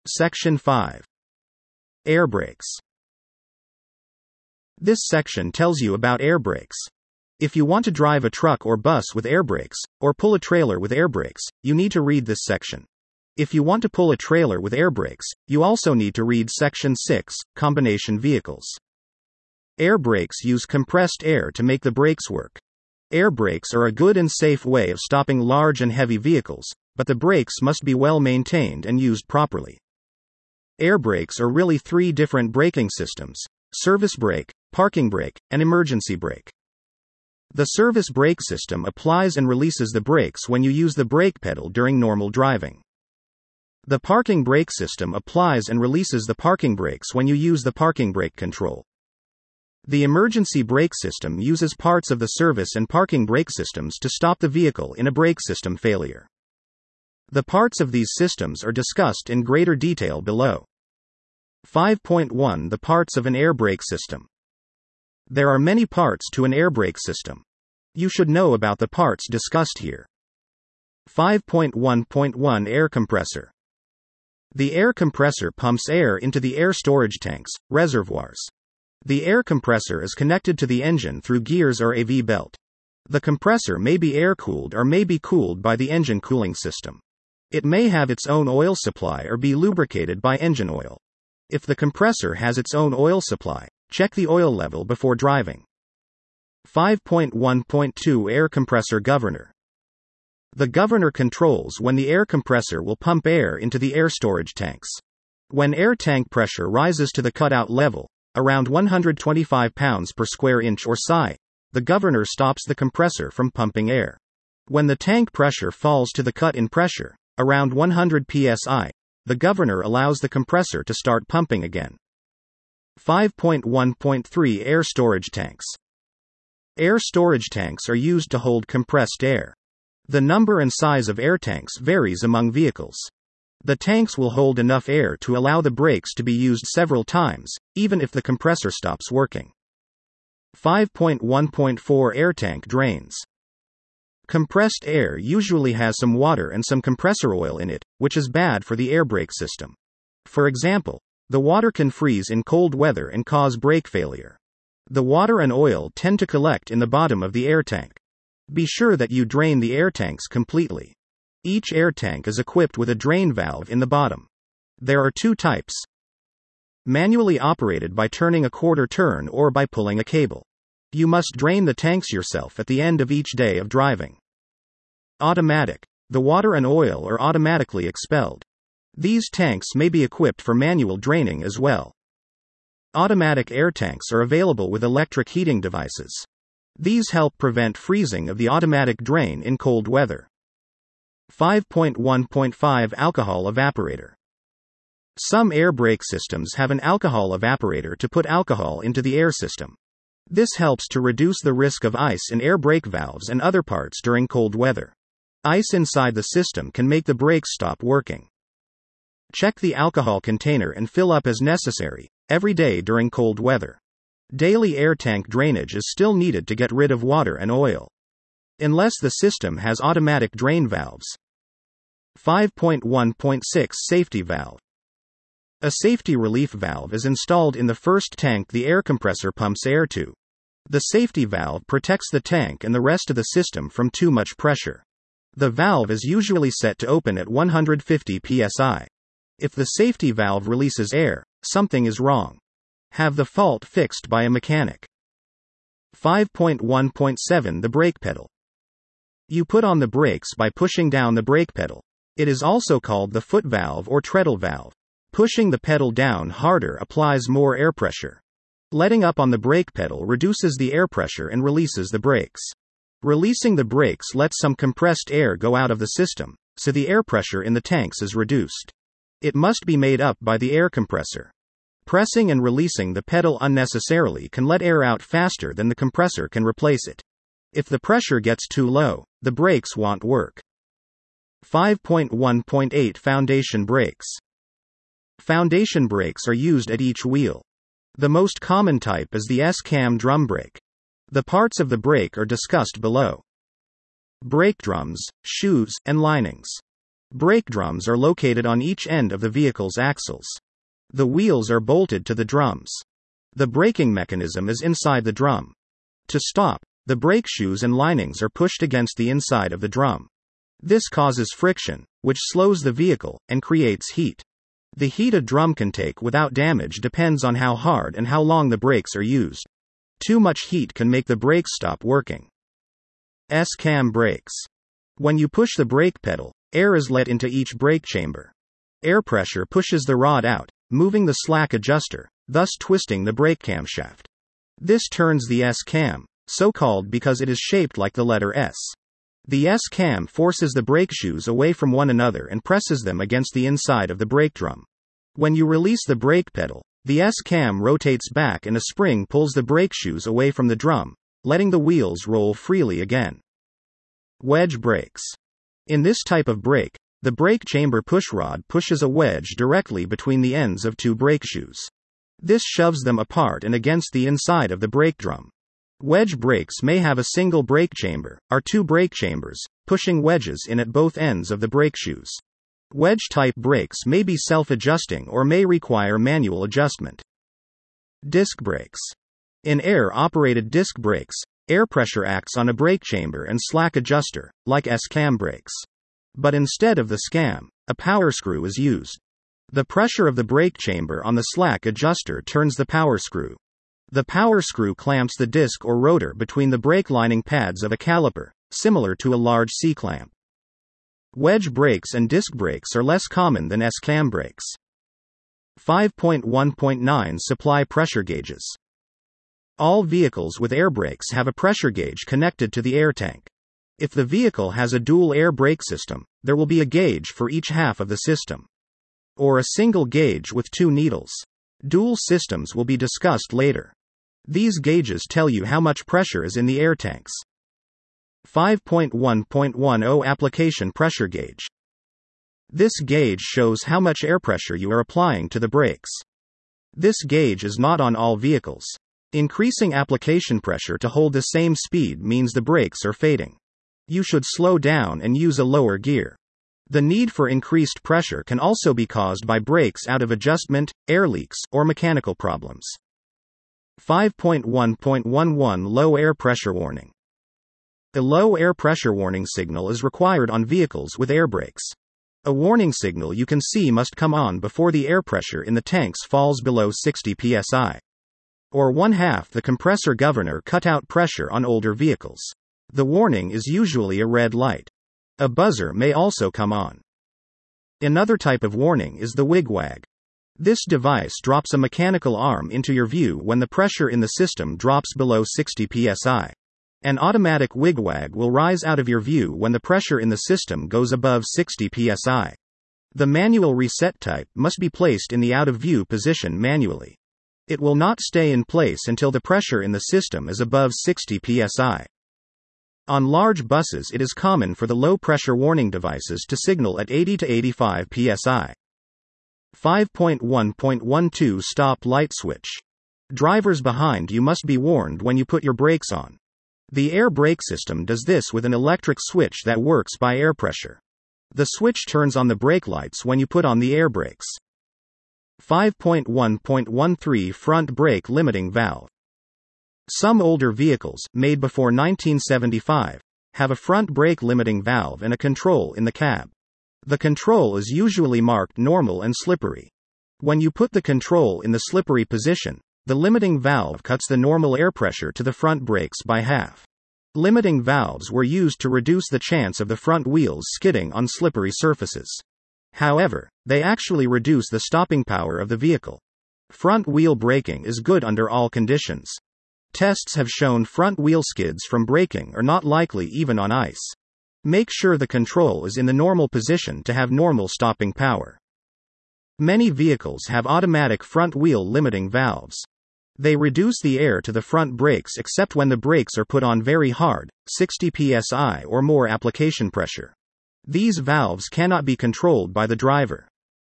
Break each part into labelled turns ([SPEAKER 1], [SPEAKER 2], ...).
[SPEAKER 1] Section 5. Air brakes. This section tells you about air brakes. If you want to drive a truck or bus with air brakes, or pull a trailer with air brakes, you need to read this section. If you want to pull a trailer with air brakes, you also need to read Section 6, Combination Vehicles. Air brakes use compressed air to make the brakes work. Air brakes are a good and safe way of stopping large and heavy vehicles, but the brakes must be well maintained and used properly. Air brakes are really three different braking systems: service brake, parking brake, and emergency brake. The service brake system applies and releases the brakes when you use the brake pedal during normal driving. The parking brake system applies and releases the parking brakes when you use the parking brake control. The emergency brake system uses parts of the service and parking brake systems to stop the vehicle in a brake system failure. The parts of these systems are discussed in greater detail below. 5.1 The parts of an air brake system. There are many parts to an air brake system. You should know about the parts discussed here. 5.1.1 Air compressor. The air compressor pumps air into the air storage tanks, reservoirs. The air compressor is connected to the engine through gears or AV belt. The compressor may be air-cooled or may be cooled by the engine cooling system. It may have its own oil supply or be lubricated by engine oil. If the compressor has its own oil supply, check the oil level before driving. 5.1.2 Air compressor governor. The governor controls when the air compressor will pump air into the air storage tanks. When air tank pressure rises to the cutout level, around 125 pounds per square inch or psi, the governor stops the compressor from pumping air. When the tank pressure falls to the cut-in pressure, around 100 psi, the governor allows the compressor to start pumping again. 5.1.3 Air storage tanks. Air storage tanks are used to hold compressed air. The number and size of air tanks varies among vehicles. The tanks will hold enough air to allow the brakes to be used several times, even if the compressor stops working. 5.1.4 Air tank drains. Compressed air usually has some water and some compressor oil in it, which is bad for the air brake system. For example, the water can freeze in cold weather and cause brake failure. The water and oil tend to collect in the bottom of the air tank. Be sure that you drain the air tanks completely. Each air tank is equipped with a drain valve in the bottom. There are two types: manually operated by turning a quarter turn or by pulling a cable. You must drain the tanks yourself at the end of each day of driving. Automatic. The water and oil are automatically expelled. These tanks may be equipped for manual draining as well. Automatic air tanks are available with electric heating devices. These help prevent freezing of the automatic drain in cold weather. 5.1.5 Alcohol evaporator. Some air brake systems have an alcohol evaporator to put alcohol into the air system. This helps to reduce the risk of ice in air brake valves and other parts during cold weather. Ice inside the system can make the brakes stop working. Check the alcohol container and fill up as necessary, every day during cold weather. Daily air tank drainage is still needed to get rid of water and oil, unless the system has automatic drain valves. 5.1.6 Safety valve. A safety relief valve is installed in the first tank the air compressor pumps air to. The safety valve protects the tank and the rest of the system from too much pressure. The valve is usually set to open at 150 psi. If the safety valve releases air, something is wrong. Have the fault fixed by a mechanic. 5.1.7 The brake pedal. You put on the brakes by pushing down the brake pedal. It is also called the foot valve or treadle valve. Pushing the pedal down harder applies more air pressure. Letting up on the brake pedal reduces the air pressure and releases the brakes. Releasing the brakes lets some compressed air go out of the system, so the air pressure in the tanks is reduced. It must be made up by the air compressor. Pressing and releasing the pedal unnecessarily can let air out faster than the compressor can replace it. If the pressure gets too low, the brakes won't work. 5.1.8 Foundation brakes. Foundation brakes are used at each wheel. The most common type is the S-cam drum brake. The parts of the brake are discussed below. Brake drums, shoes, and linings. Brake drums are located on each end of the vehicle's axles. The wheels are bolted to the drums. The braking mechanism is inside the drum. To stop, the brake shoes and linings are pushed against the inside of the drum. This causes friction, which slows the vehicle and creates heat. The heat a drum can take without damage depends on how hard and how long the brakes are used. Too much heat can make the brakes stop working. S-cam brakes. When you push the brake pedal, air is let into each brake chamber. Air pressure pushes the rod out, moving the slack adjuster, thus twisting the brake camshaft. This turns the S-cam, so called because it is shaped like the letter S. The S-cam forces the brake shoes away from one another and presses them against the inside of the brake drum. When you release the brake pedal, the S-cam rotates back and a spring pulls the brake shoes away from the drum, letting the wheels roll freely again. Wedge brakes. In this type of brake, the brake chamber pushrod pushes a wedge directly between the ends of two brake shoes. This shoves them apart and against the inside of the brake drum. Wedge brakes may have a single brake chamber, or two brake chambers, pushing wedges in at both ends of the brake shoes. Wedge-type brakes may be self-adjusting or may require manual adjustment. Disc brakes. In air-operated disc brakes, air pressure acts on a brake chamber and slack adjuster, like S-cam brakes. But instead of the scam, a power screw is used. The pressure of the brake chamber on the slack adjuster turns the power screw. The power screw clamps the disc or rotor between the brake lining pads of a caliper, similar to a large C-clamp. Wedge brakes and disc brakes are less common than S-cam brakes. 5.1.9 Supply pressure gauges. All vehicles with air brakes have a pressure gauge connected to the air tank. If the vehicle has a dual air brake system, there will be a gauge for each half of the system. Or a single gauge with two needles. Dual systems will be discussed later. These gauges tell you how much pressure is in the air tanks. 5.1.10 Application pressure gauge. This gauge shows how much air pressure you are applying to the brakes. This gauge is not on all vehicles. Increasing application pressure to hold the same speed means the brakes are fading. You should slow down and use a lower gear. The need for increased pressure can also be caused by brakes out of adjustment, air leaks, or mechanical problems. 5.1.11 Low air pressure warning. A low air pressure warning signal is required on vehicles with air brakes. A warning signal you can see must come on before the air pressure in the tanks falls below 60 psi. Or 1/2 the compressor governor cutout pressure on older vehicles. The warning is usually a red light. A buzzer may also come on. Another type of warning is the wigwag. This device drops a mechanical arm into your view when the pressure in the system drops below 60 psi. An automatic wigwag will rise out of your view when the pressure in the system goes above 60 psi. The manual reset type must be placed in the out-of-view position manually. It will not stay in place until the pressure in the system is above 60 psi. On large buses, it is common for the low-pressure warning devices to signal at 80 to 85 psi. 5.1.12 Stop light switch. Drivers behind you must be warned when you put your brakes on. The air brake system does this with an electric switch that works by air pressure. The switch turns on the brake lights when you put on the air brakes. 5.1.13 Front brake limiting valve. Some older vehicles, made before 1975, have a front brake limiting valve and a control in the cab. The control is usually marked normal and slippery. When you put the control in the slippery position, the limiting valve cuts the normal air pressure to the front brakes by half. Limiting valves were used to reduce the chance of the front wheels skidding on slippery surfaces. However, they actually reduce the stopping power of the vehicle. Front wheel braking is good under all conditions. Tests have shown front wheel skids from braking are not likely even on ice. Make sure the control is in the normal position to have normal stopping power. Many vehicles have automatic front wheel limiting valves. They reduce the air to the front brakes except when the brakes are put on very hard, 60 psi or more application pressure. These valves cannot be controlled by the driver.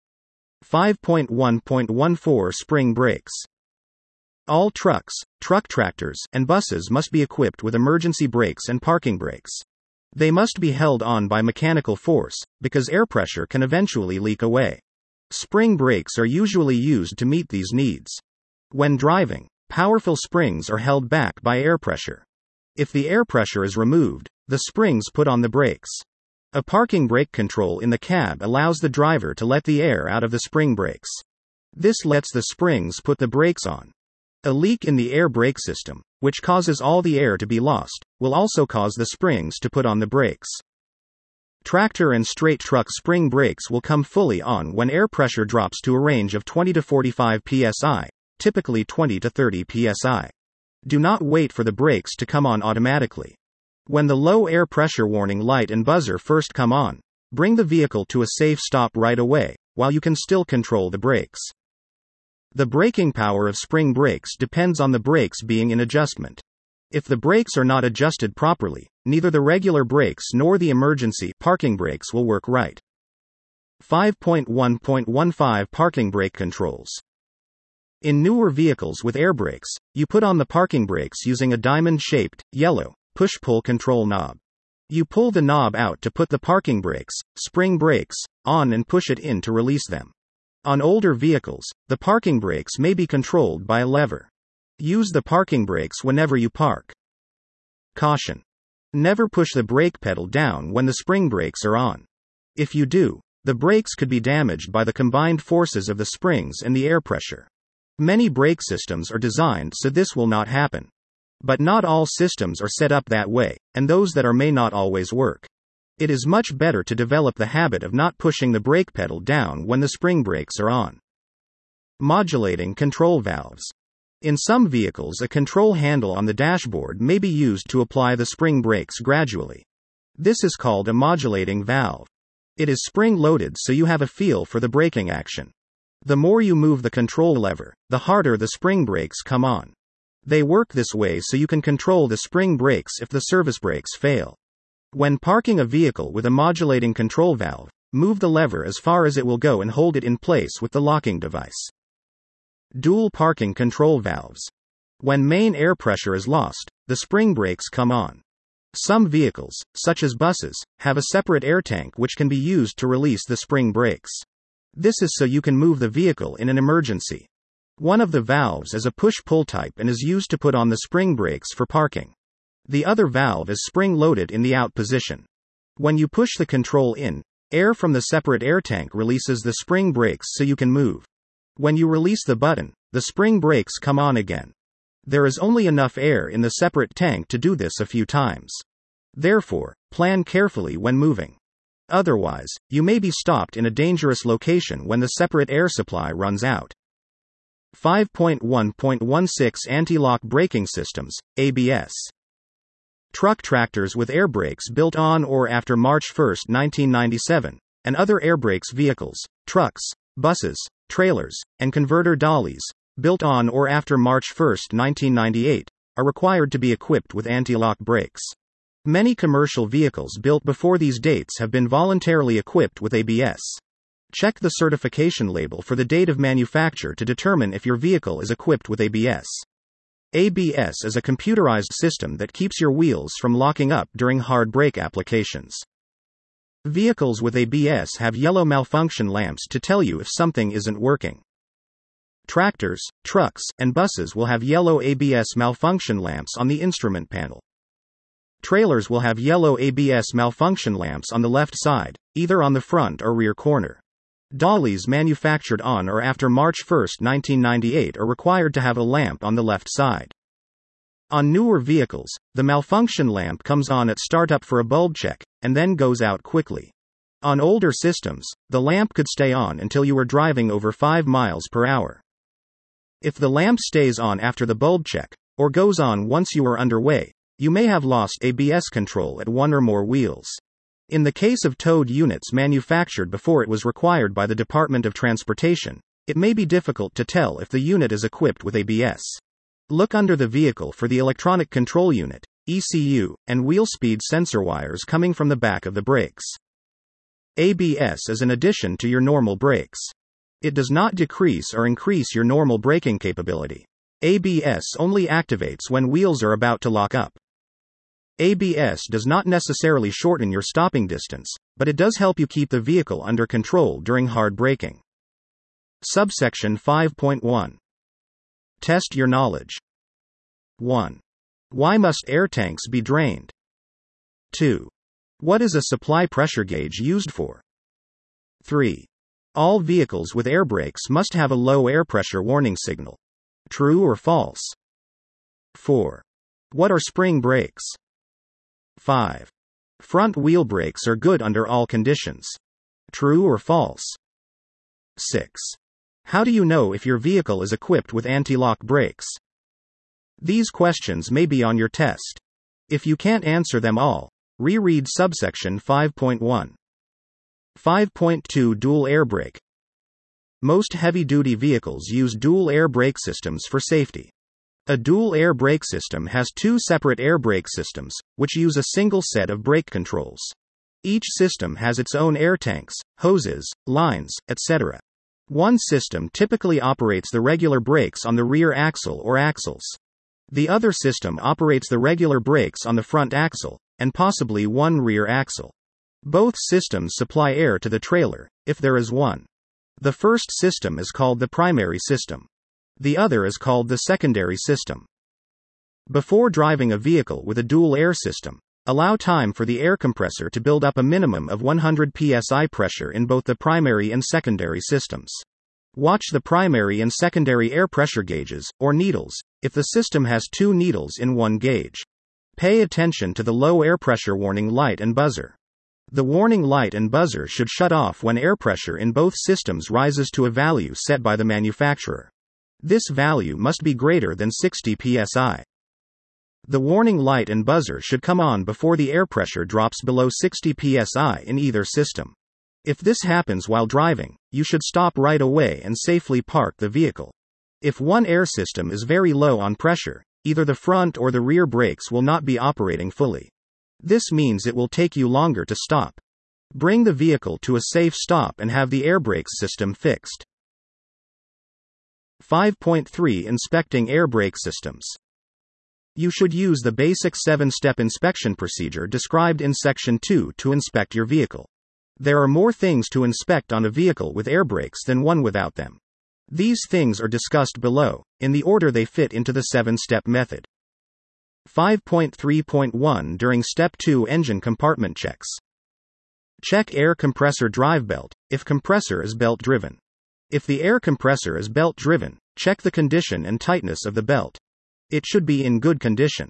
[SPEAKER 1] 5.1.14 Spring brakes. All trucks, truck tractors, and buses must be equipped with emergency brakes and parking brakes. They must be held on by mechanical force, because air pressure can eventually leak away. Spring brakes are usually used to meet these needs. When driving, powerful springs are held back by air pressure. If the air pressure is removed, the springs put on the brakes. A parking brake control in the cab allows the driver to let the air out of the spring brakes. This lets the springs put the brakes on. A leak in the air brake system, which causes all the air to be lost, will also cause the springs to put on the brakes. Tractor and straight truck spring brakes will come fully on when air pressure drops to a range of 20 to 45 psi, typically 20 to 30 psi. Do not wait for the brakes to come on automatically. When the low air pressure warning light and buzzer first come on, bring the vehicle to a safe stop right away, while you can still control the brakes. The braking power of spring brakes depends on the brakes being in adjustment. If the brakes are not adjusted properly, neither the regular brakes nor the emergency parking brakes will work right. 5.1.15 Parking brake controls. In newer vehicles with air brakes, you put on the parking brakes using a diamond-shaped, yellow, push-pull control knob. You pull the knob out to put the parking brakes, spring brakes, on and push it in to release them. On older vehicles, the parking brakes may be controlled by a lever. Use the parking brakes whenever you park. Caution. Never push the brake pedal down when the spring brakes are on. If you do, the brakes could be damaged by the combined forces of the springs and the air pressure. Many brake systems are designed so this will not happen. But not all systems are set up that way, and those that are may not always work. It is much better to develop the habit of not pushing the brake pedal down when the spring brakes are on. Modulating control valves. In some vehicles, a control handle on the dashboard may be used to apply the spring brakes gradually. This is called a modulating valve. It is spring-loaded so you have a feel for the braking action. The more you move the control lever, the harder the spring brakes come on. They work this way so you can control the spring brakes if the service brakes fail. When parking a vehicle with a modulating control valve, move the lever as far as it will go and hold it in place with the locking device. Dual parking control valves. When main air pressure is lost, the spring brakes come on. Some vehicles, such as buses, have a separate air tank which can be used to release the spring brakes. This is so you can move the vehicle in an emergency. One of the valves is a push-pull type and is used to put on the spring brakes for parking. The other valve is spring-loaded in the out position. When you push the control in, air from the separate air tank releases the spring brakes so you can move. When you release the button, the spring brakes come on again. There is only enough air in the separate tank to do this a few times. Therefore, plan carefully when moving. Otherwise, you may be stopped in a dangerous location when the separate air supply runs out. 5.1.16 Anti-lock braking systems, ABS. Truck tractors with air brakes built on or after March 1, 1997, and other air brakes vehicles, trucks, buses, trailers, and converter dollies, built on or after March 1, 1998, are required to be equipped with anti-lock brakes. Many commercial vehicles built before these dates have been voluntarily equipped with ABS. Check the certification label for the date of manufacture to determine if your vehicle is equipped with ABS. ABS is a computerized system that keeps your wheels from locking up during hard brake applications. Vehicles with ABS have yellow malfunction lamps to tell you if something isn't working. Tractors, trucks, and buses will have yellow ABS malfunction lamps on the instrument panel. Trailers will have yellow ABS malfunction lamps on the left side, either on the front or rear corner. Dollies manufactured on or after March 1, 1998 are required to have a lamp on the left side. On newer vehicles, the malfunction lamp comes on at startup for a bulb check, and then goes out quickly. On older systems, the lamp could stay on until you were driving over 5 miles per hour. If the lamp stays on after the bulb check, or goes on once you are underway, you may have lost ABS control at one or more wheels. In the case of towed units manufactured before it was required by the Department of Transportation, it may be difficult to tell if the unit is equipped with ABS. Look under the vehicle for the electronic control unit, ECU, and wheel speed sensor wires coming from the back of the brakes. ABS is an addition to your normal brakes. It does not decrease or increase your normal braking capability. ABS only activates when wheels are about to lock up. ABS does not necessarily shorten your stopping distance, but it does help you keep the vehicle under control during hard braking. Subsection 5.1. Test your knowledge. 1. Why must air tanks be drained? 2. What is a supply pressure gauge used for? 3. All vehicles with air brakes must have a low air pressure warning signal. True or false? 4. What are spring brakes? 5. Front wheel brakes are good under all conditions. True or false? 6. How do you know if your vehicle is equipped with anti-lock brakes? These questions may be on your test. If you can't answer them all, reread subsection 5.1. 5.2 Dual air brake. Most heavy-duty vehicles use dual air brake systems for safety. A dual air brake system has two separate air brake systems, which use a single set of brake controls. Each system has its own air tanks, hoses, lines, etc. One system typically operates the regular brakes on the rear axle or axles. The other system operates the regular brakes on the front axle, and possibly one rear axle. Both systems supply air to the trailer, if there is one. The first system is called the primary system. The other is called the secondary system. Before driving a vehicle with a dual air system, allow time for the air compressor to build up a minimum of 100 psi pressure in both the primary and secondary systems. Watch the primary and secondary air pressure gauges, or needles, if the system has two needles in one gauge. Pay attention to the low air pressure warning light and buzzer. The warning light and buzzer should shut off when air pressure in both systems rises to a value set by the manufacturer. This value must be greater than 60 psi. The warning light and buzzer should come on before the air pressure drops below 60 psi in either system. If this happens while driving, you should stop right away and safely park the vehicle. If one air system is very low on pressure, either the front or the rear brakes will not be operating fully. This means it will take you longer to stop. Bring the vehicle to a safe stop and have the air brakes system fixed. 5.3 Inspecting air brake systems. You should use the basic 7-step inspection procedure described in Section 2 to inspect your vehicle. There are more things to inspect on a vehicle with air brakes than one without them. These things are discussed below, in the order they fit into the 7-step method. 5.3.1 During Step 2 Engine compartment checks. Check air compressor drive belt, if compressor is belt driven. If the air compressor is belt driven, check the condition and tightness of the belt. It should be in good condition.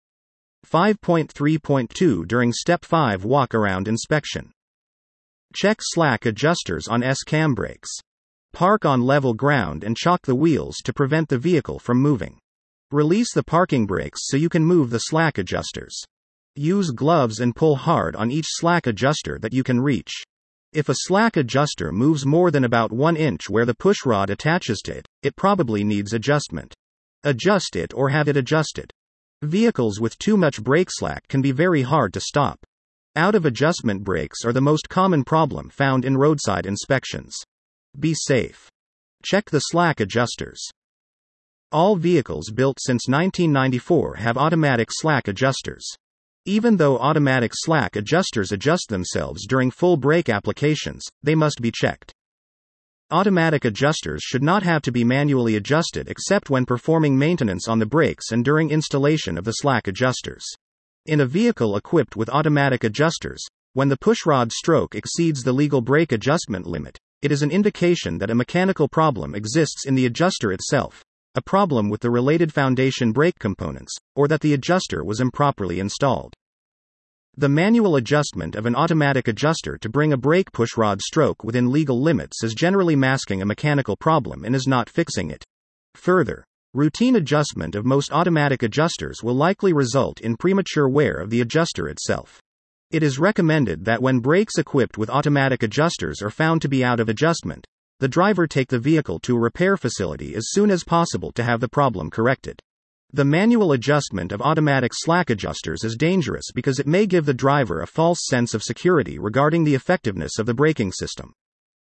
[SPEAKER 1] 5.3.2 During Step 5 Walk-around inspection. Check slack adjusters on S-cam brakes. Park on level ground and chock the wheels to prevent the vehicle from moving. Release the parking brakes so you can move the slack adjusters. Use gloves and pull hard on each slack adjuster that you can reach. If a slack adjuster moves more than about 1 inch where the pushrod attaches to it, it probably needs adjustment. Adjust it or have it adjusted. Vehicles with too much brake slack can be very hard to stop. Out-of-adjustment brakes are the most common problem found in roadside inspections. Be safe. Check the slack adjusters. All vehicles built since 1994 have automatic slack adjusters. Even though automatic slack adjusters adjust themselves during full brake applications, they must be checked. Automatic adjusters should not have to be manually adjusted except when performing maintenance on the brakes and during installation of the slack adjusters. In a vehicle equipped with automatic adjusters, when the pushrod stroke exceeds the legal brake adjustment limit, it is an indication that a mechanical problem exists in the adjuster itself, a problem with the related foundation brake components, or that the adjuster was improperly installed. The manual adjustment of an automatic adjuster to bring a brake pushrod stroke within legal limits is generally masking a mechanical problem and is not fixing it. Further, routine adjustment of most automatic adjusters will likely result in premature wear of the adjuster itself. It is recommended that when brakes equipped with automatic adjusters are found to be out of adjustment, the driver take the vehicle to a repair facility as soon as possible to have the problem corrected. The manual adjustment of automatic slack adjusters is dangerous because it may give the driver a false sense of security regarding the effectiveness of the braking system.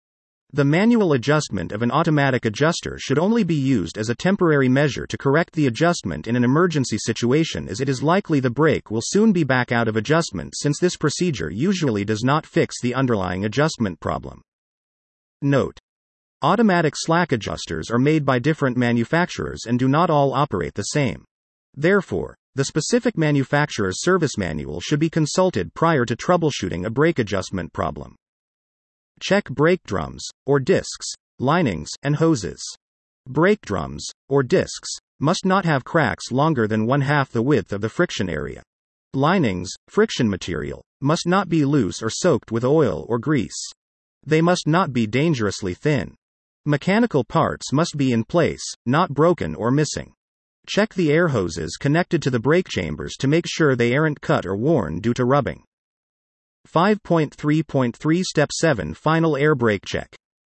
[SPEAKER 1] The manual adjustment of an automatic adjuster should only be used as a temporary measure to correct the adjustment in an emergency situation, as it is likely the brake will soon be back out of adjustment, since this procedure usually does not fix the underlying adjustment problem. Note: automatic slack adjusters are made by different manufacturers and do not all operate the same. Therefore, the specific manufacturer's service manual should be consulted prior to troubleshooting a brake adjustment problem. Check brake drums, or discs, linings, and hoses. Brake drums, or discs, must not have cracks longer than 1/2 the width of the friction area. Linings, friction material, must not be loose or soaked with oil or grease. They must not be dangerously thin. Mechanical parts must be in place, not broken or missing. Check the air hoses connected to the brake chambers to make sure they aren't cut or worn due to rubbing. 5.3.3 Step 7 Final air brake check.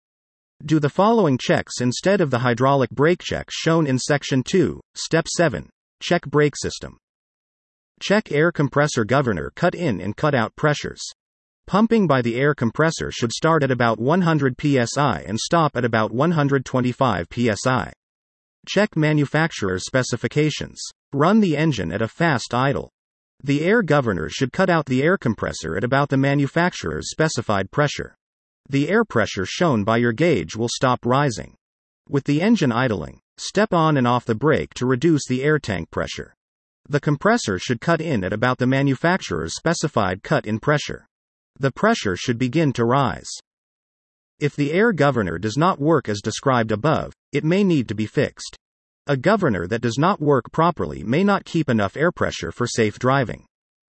[SPEAKER 1] Do the following checks instead of the hydraulic brake check shown in Section 2, Step 7. Check brake system. Check air compressor governor cut-in and cut-out pressures. Pumping by the air compressor should start at about 100 psi and stop at about 125 psi. Check manufacturer's specifications. Run the engine at a fast idle. The air governor should cut out the air compressor at about the manufacturer's specified pressure. The air pressure shown by your gauge will stop rising. With the engine idling, step on and off the brake to reduce the air tank pressure. The compressor should cut in at about the manufacturer's specified cut-in pressure. The pressure should begin to rise. If the air governor does not work as described above, it may need to be fixed. A governor that does not work properly may not keep enough air pressure for safe driving.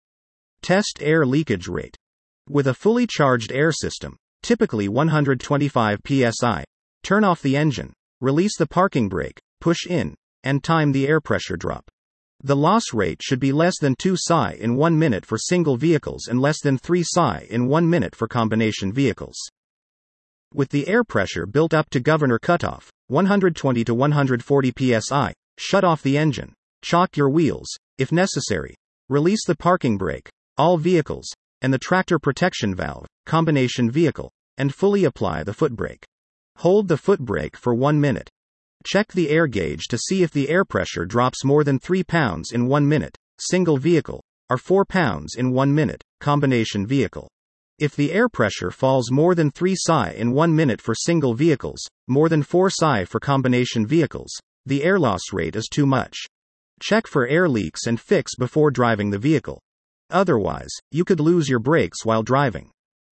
[SPEAKER 1] Test air leakage rate. With a fully charged air system, typically 125 psi, turn off the engine, release the parking brake, push in, and time the air pressure drop. The loss rate should be less than 2 psi in 1 minute for single vehicles and less than 3 psi in 1 minute for combination vehicles. With the air pressure built up to governor cutoff, 120 to 140 psi, shut off the engine, chock your wheels, if necessary, release the parking brake, all vehicles, and the tractor protection valve, combination vehicle, and fully apply the foot brake. Hold the foot brake for 1 minute. Check the air gauge to see if the air pressure drops more than 3 pounds in 1 minute, single vehicle, or 4 pounds in 1 minute, combination vehicle. If the air pressure falls more than 3 psi in 1 minute for single vehicles, more than 4 psi for combination vehicles, the air loss rate is too much. Check for air leaks and fix before driving the vehicle. Otherwise, you could lose your brakes while driving.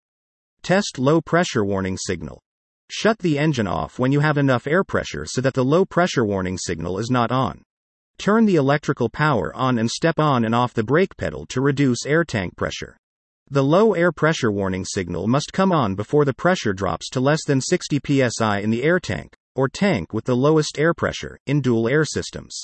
[SPEAKER 1] Test low pressure warning signal. Shut the engine off when you have enough air pressure so that the low pressure warning signal is not on. Turn the electrical power on and step on and off the brake pedal to reduce air tank pressure. The low air pressure warning signal must come on before the pressure drops to less than 60 psi in the air tank, or tank with the lowest air pressure, in dual air systems.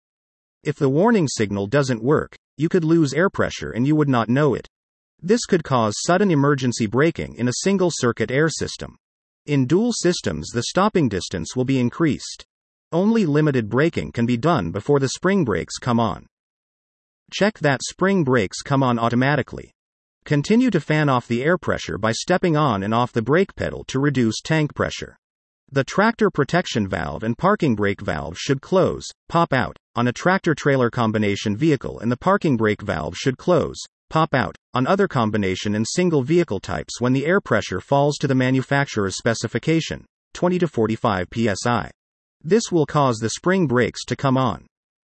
[SPEAKER 1] If the warning signal doesn't work, you could lose air pressure and you would not know it. This could cause sudden emergency braking in a single circuit air system. In dual systems, the stopping distance will be increased. Only limited braking can be done before the spring brakes come on. Check that spring brakes come on automatically. Continue to fan off the air pressure by stepping on and off the brake pedal to reduce tank pressure. The tractor protection valve and parking brake valve should close, pop out, on a tractor-trailer combination vehicle, and the parking brake valve should close, pop out, on other combination and single vehicle types when the air pressure falls to the manufacturer's specification, 20 to 45 psi. This will cause the spring brakes to come on.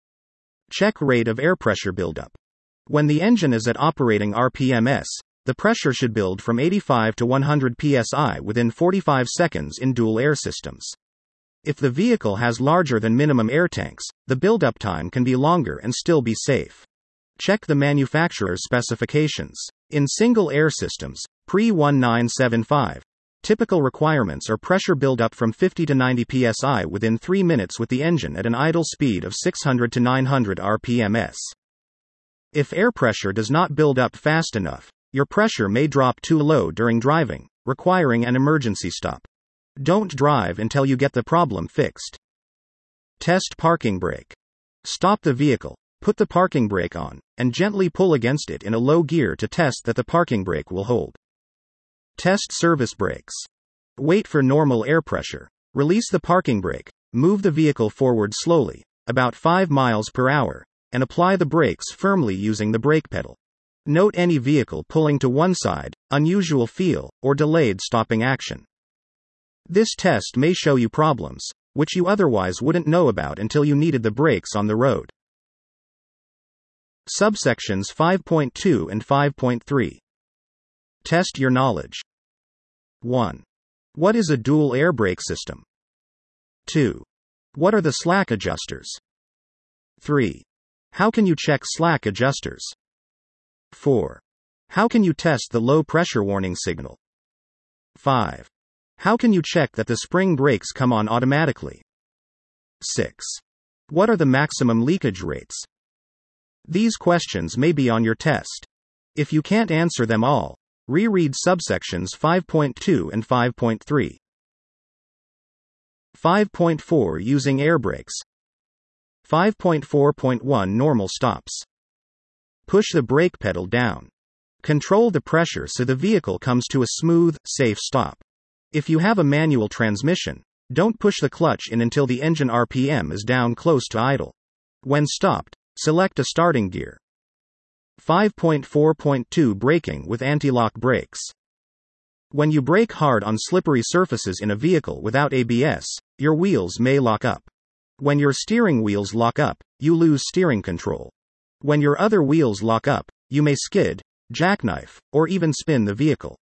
[SPEAKER 1] Check rate of air pressure buildup. When the engine is at operating RPMs, the pressure should build from 85 to 100 psi within 45 seconds in dual air systems. If the vehicle has larger than minimum air tanks, the buildup time can be longer and still be safe. Check the manufacturer's specifications. In single air systems, pre-1975, typical requirements are pressure buildup from 50 to 90 psi within 3 minutes with the engine at an idle speed of 600 to 900 rpms. If air pressure does not build up fast enough, your pressure may drop too low during driving, requiring an emergency stop. Don't drive until you get the problem fixed. Test parking brake. Stop the vehicle, put the parking brake on, and gently pull against it in a low gear to test that the parking brake will hold. Test service brakes. Wait for normal air pressure. Release the parking brake. Move the vehicle forward slowly, about 5 miles per hour, and apply the brakes firmly using the brake pedal. Note any vehicle pulling to one side, unusual feel, or delayed stopping action. This test may show you problems, which you otherwise wouldn't know about until you needed the brakes on the road. Subsections 5.2 and 5.3. Test your knowledge. 1. What is a dual air brake system? 2. What are the slack adjusters? 3. How can you check slack adjusters? 4. How can you test the low pressure warning signal? 5. How can you check that the spring brakes come on automatically? 6. What are the maximum leakage rates? These questions may be on your test. If you can't answer them all, reread subsections 5.2 and 5.3. 5.4 Using air brakes. 5.4.1 Normal stops. Push the brake pedal down. Control the pressure so the vehicle comes to a smooth, safe stop. If you have a manual transmission, don't push the clutch in until the engine RPM is down close to idle. When stopped, select a starting gear. 5.4.2 Braking with anti-lock brakes. When you brake hard on slippery surfaces in a vehicle without ABS, your wheels may lock up. When your steering wheels lock up, you lose steering control. When your other wheels lock up, you may skid, jackknife, or even spin the vehicle.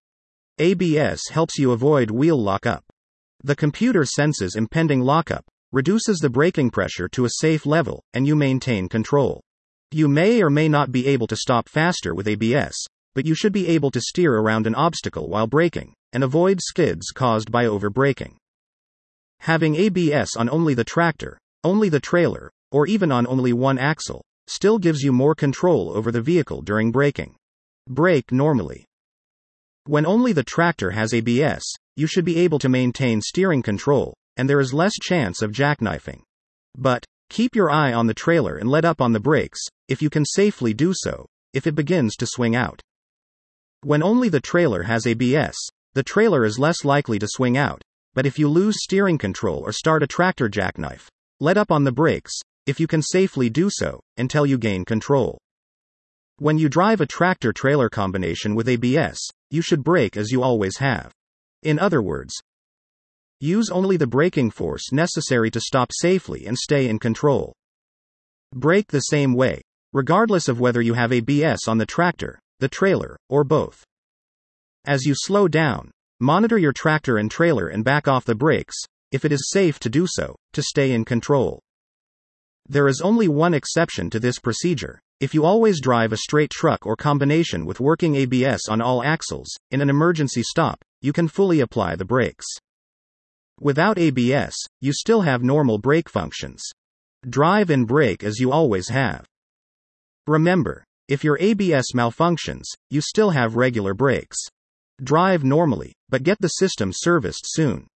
[SPEAKER 1] ABS helps you avoid wheel lockup. The computer senses impending lockup, reduces the braking pressure to a safe level, and you maintain control. You may or may not be able to stop faster with ABS, but you should be able to steer around an obstacle while braking, and avoid skids caused by over-braking. Having ABS on only the tractor, only the trailer, or even on only one axle, still gives you more control over the vehicle during braking. Brake normally. When only the tractor has ABS, you should be able to maintain steering control, and there is less chance of jackknifing. But, keep your eye on the trailer and let up on the brakes, if you can safely do so, if it begins to swing out. When only the trailer has ABS, the trailer is less likely to swing out, but if you lose steering control or start a tractor jackknife, let up on the brakes, if you can safely do so, until you gain control. When you drive a tractor-trailer combination with ABS, you should brake as you always have. In other words, use only the braking force necessary to stop safely and stay in control. Brake the same way, regardless of whether you have ABS on the tractor, the trailer, or both. As you slow down, monitor your tractor and trailer and back off the brakes, if it is safe to do so, to stay in control. There is only one exception to this procedure. If you always drive a straight truck or combination with working ABS on all axles, in an emergency stop, you can fully apply the brakes. Without ABS, you still have normal brake functions. Drive and brake as you always have. Remember, if your ABS malfunctions, you still have regular brakes. Drive normally, but get the system serviced soon.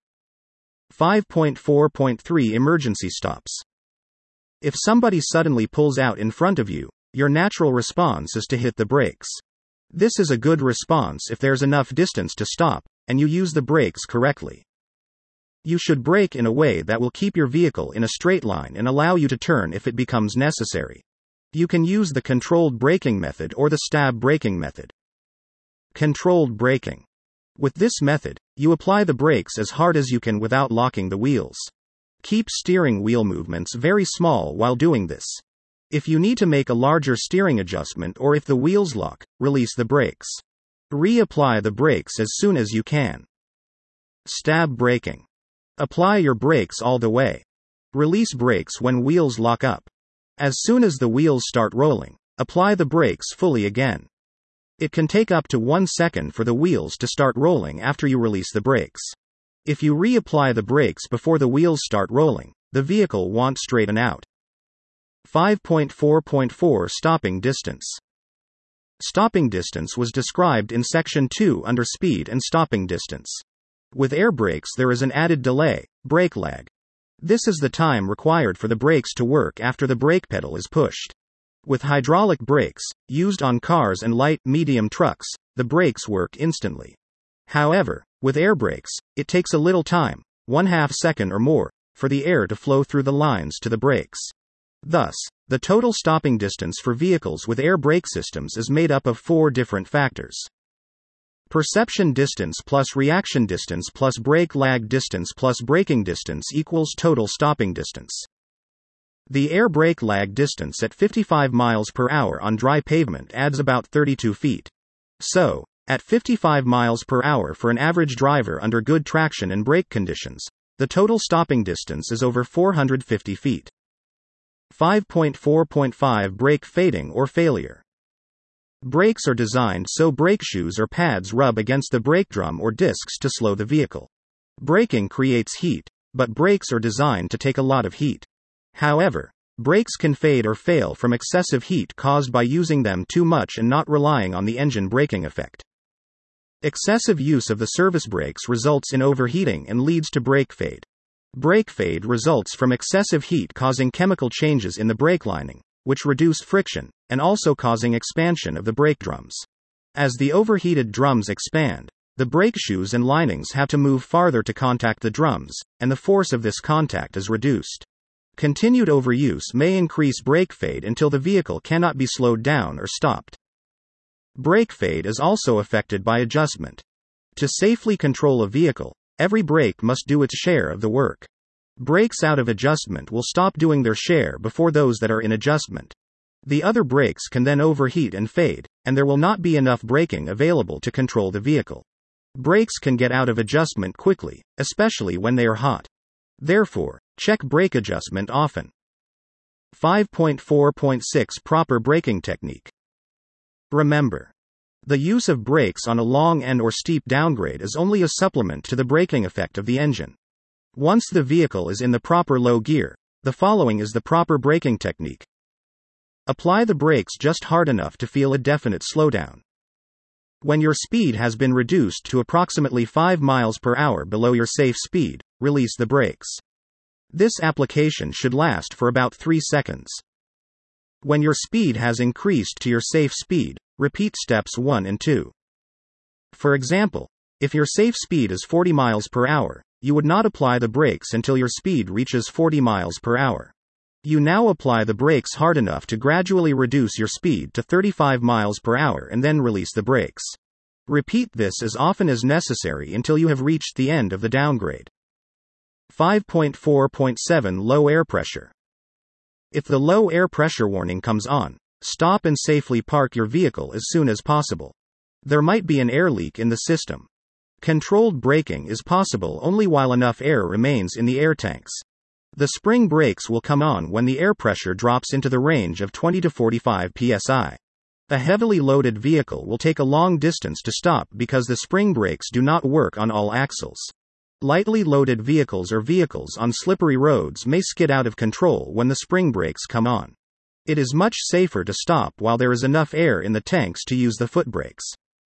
[SPEAKER 1] 5.4.3 Emergency stops. If somebody suddenly pulls out in front of you, your natural response is to hit the brakes. This is a good response if there's enough distance to stop, and you use the brakes correctly. You should brake in a way that will keep your vehicle in a straight line and allow you to turn if it becomes necessary. You can use the controlled braking method or the stab braking method. Controlled braking. With this method, you apply the brakes as hard as you can without locking the wheels. Keep steering wheel movements very small while doing this. If you need to make a larger steering adjustment or if the wheels lock, release the brakes. Reapply the brakes as soon as you can. Stab braking. Apply your brakes all the way. Release brakes when wheels lock up. As soon as the wheels start rolling, apply the brakes fully again. It can take up to 1 second for the wheels to start rolling after you release the brakes. If you reapply the brakes before the wheels start rolling, the vehicle won't straighten out. 5.4.4 Stopping distance. Stopping distance was described in Section 2 under Speed and Stopping distance. With air brakes there is an added delay, brake lag. This is the time required for the brakes to work after the brake pedal is pushed. With hydraulic brakes, used on cars and light-medium trucks, the brakes work instantly. However, With air brakes, it takes a little time, 1/2 second or more, for the air to flow through the lines to the brakes. Thus, the total stopping distance for vehicles with air brake systems is made up of 4 different factors. Perception distance plus reaction distance plus brake lag distance plus braking distance equals total stopping distance. The air brake lag distance at 55 miles per hour on dry pavement adds about 32 feet. So, at 55 miles per hour for an average driver under good traction and brake conditions, the total stopping distance is over 450 feet. 5.4.5 Brake fading or failure. Brakes are designed so brake shoes or pads rub against the brake drum or discs to slow the vehicle. Braking creates heat, but brakes are designed to take a lot of heat. However, brakes can fade or fail from excessive heat caused by using them too much and not relying on the engine braking effect. Excessive use of the service brakes results in overheating and leads to brake fade. Brake fade results from excessive heat causing chemical changes in the brake lining, which reduce friction, and also causing expansion of the brake drums. As the overheated drums expand, the brake shoes and linings have to move farther to contact the drums, and the force of this contact is reduced. Continued overuse may increase brake fade until the vehicle cannot be slowed down or stopped. Brake fade is also affected by adjustment. To safely control a vehicle, every brake must do its share of the work. Brakes out of adjustment will stop doing their share before those that are in adjustment. The other brakes can then overheat and fade, and there will not be enough braking available to control the vehicle. Brakes can get out of adjustment quickly, especially when they are hot. Therefore, check brake adjustment often. 5.4.6 Proper braking technique. Remember, the use of brakes on a long end or steep downgrade is only a supplement to the braking effect of the engine. Once the vehicle is in the proper low gear, the following is the proper braking technique. Apply the brakes just hard enough to feel a definite slowdown. When your speed has been reduced to approximately 5 miles per hour below your safe speed, release the brakes. This application should last for about 3 seconds. When your speed has increased to your safe speed, repeat steps 1 and 2. For example, if your safe speed is 40 miles per hour, you would not apply the brakes until your speed reaches 40 miles per hour. You now apply the brakes hard enough to gradually reduce your speed to 35 miles per hour and then release the brakes. Repeat this as often as necessary until you have reached the end of the downgrade. 5.4.7 Low air pressure. If the low air pressure warning comes on, stop and safely park your vehicle as soon as possible. There might be an air leak in the system. Controlled braking is possible only while enough air remains in the air tanks. The spring brakes will come on when the air pressure drops into the range of 20 to 45 psi. A heavily loaded vehicle will take a long distance to stop because the spring brakes do not work on all axles. Lightly loaded vehicles or vehicles on slippery roads may skid out of control when the spring brakes come on. It is much safer to stop while there is enough air in the tanks to use the foot brakes.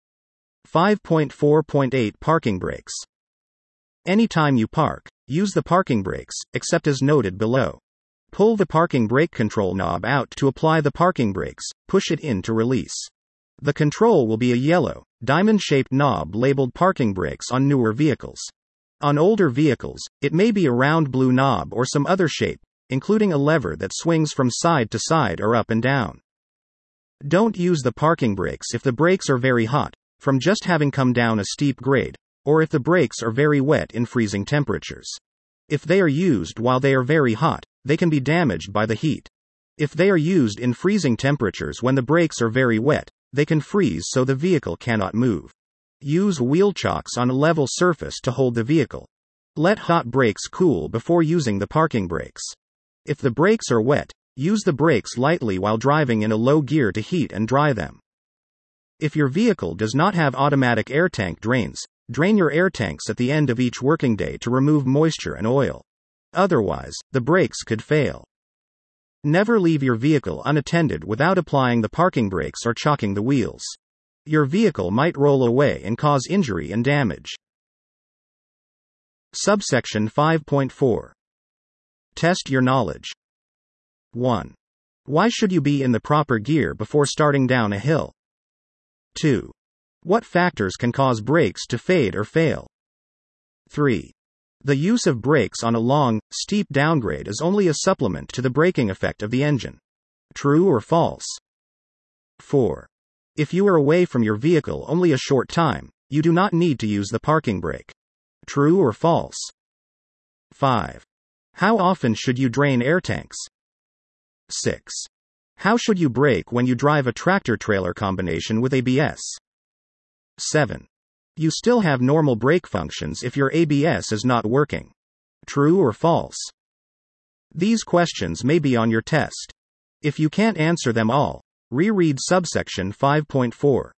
[SPEAKER 1] 5.4.8 Parking brakes. Anytime you park, use the parking brakes, except as noted below. Pull the parking brake control knob out to apply the parking brakes, push it in to release. The control will be a yellow, diamond-shaped knob labeled parking brakes on newer vehicles. On older vehicles, it may be a round blue knob or some other shape, including a lever that swings from side to side or up and down. Don't use the parking brakes if the brakes are very hot, from just having come down a steep grade, or if the brakes are very wet in freezing temperatures. If they are used while they are very hot, they can be damaged by the heat. If they are used in freezing temperatures when the brakes are very wet, they can freeze so the vehicle cannot move. Use wheel chocks on a level surface to hold the vehicle. Let hot brakes cool before using the parking brakes. If the brakes are wet, use the brakes lightly while driving in a low gear to heat and dry them. If your vehicle does not have automatic air tank drains, drain your air tanks at the end of each working day to remove moisture and oil. Otherwise, the brakes could fail. Never leave your vehicle unattended without applying the parking brakes or chocking the wheels. Your vehicle might roll away and cause injury and damage. Subsection 5.4. Test your knowledge. 1. Why should you be in the proper gear before starting down a hill? 2. What factors can cause brakes to fade or fail? 3. The use of brakes on a long, steep downgrade is only a supplement to the braking effect of the engine. True or false? 4. If you are away from your vehicle only a short time, you do not need to use the parking brake. True or false? 5. How often should you drain air tanks? 6. How should you brake when you drive a tractor-trailer combination with ABS? 7. You still have normal brake functions if your ABS is not working. True or false? These questions may be on your test. If you can't answer them all, reread subsection 5.4.